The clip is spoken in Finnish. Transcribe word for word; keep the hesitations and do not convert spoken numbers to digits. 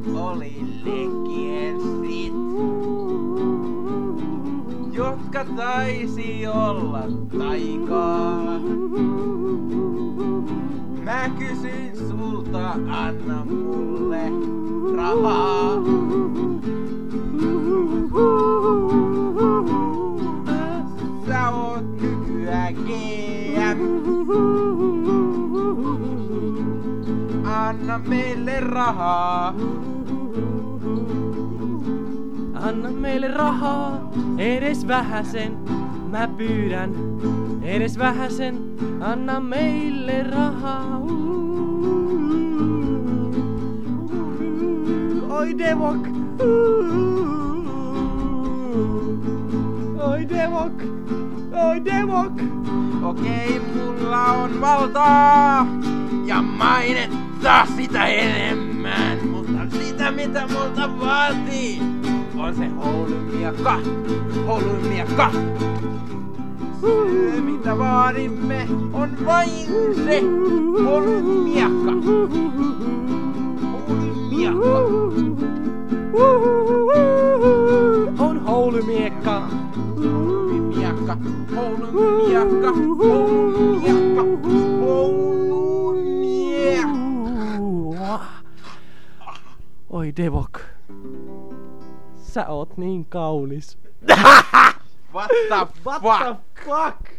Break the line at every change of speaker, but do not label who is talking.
oli legendsit, jotka taisi olla taikaa. Mä kysyin sulta, anna mulle rahaa. Sä oot nykyään G M. Anna meille rahaa.
Anna meille rahaa, edes vähäsen, mä pyydän, edes vähäsen, anna meille rahaa. Oi Devok, oi Devok, oi Devok.
Okei, mulla on valtaa ja mainetta sitä enemmän, mutta sitä mitä multa vaatii on se houlymiekka, houlymiekka. Se mitä vaadimme on vain se houlymiekka, houlymiekka.
On houlymiekka.
Houlymiekka, houlymiekka, houlymiekka, houlymiekka.
Oi Devok. Sä oot niin kaunis.
What the
What
fuck?
the fuck?